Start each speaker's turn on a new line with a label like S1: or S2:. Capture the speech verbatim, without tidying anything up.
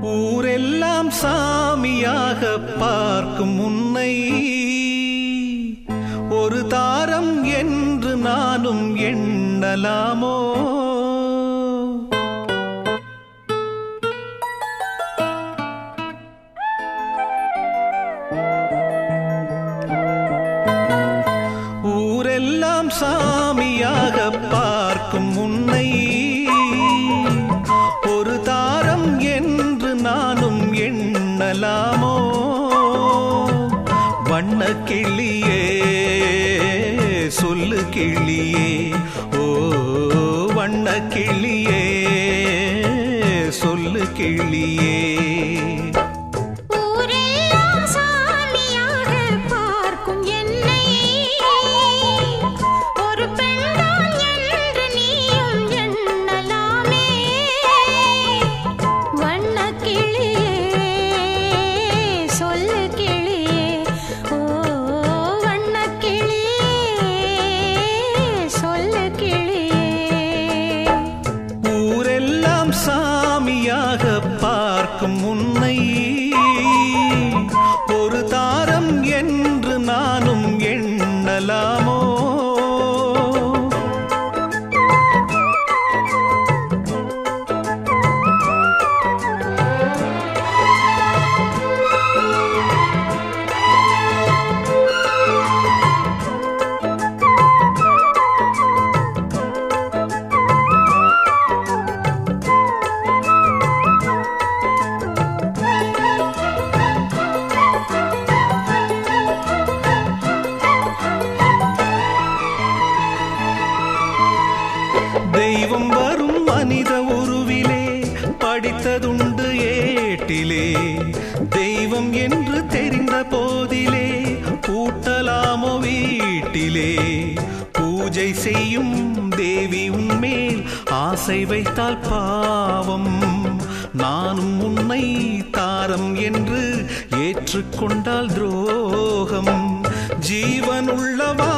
S1: ஊரெல்லாம் சாமியாக பார்க்கும் உன்னை ஒரு தாரம் என்று நானும் எண்ணலாமோ? ஊரெல்லாம் சாமியாக பார்க்கும் உன்னை ஒரு தாரம் என்று நானும் எண்ணலாமோ? வண்ண கிளியே சொல்லு கிளியே, ஓ வண்ண கிளியே சொல்லு கிளியே. சாமியாக பார்க்கும் உன்னை ஒரு தாரம் என்று நானும் எண்ணலாமோ? தெய்வம் வரும் மனித உருவிலே படித்ததுண்டு ஏட்டிலே, தெய்வம் என்று தெரிந்த போதிலே பூட்டலாமோ வீட்டிலே? பூஜை செய்யும் தேவி உன்மேல் ஆசை வைத்தால் பாவம், நானும் உன்னை தாரம் என்று ஏற்றுக்கொண்டால் துரோகம். ஜீவனுள்ளவா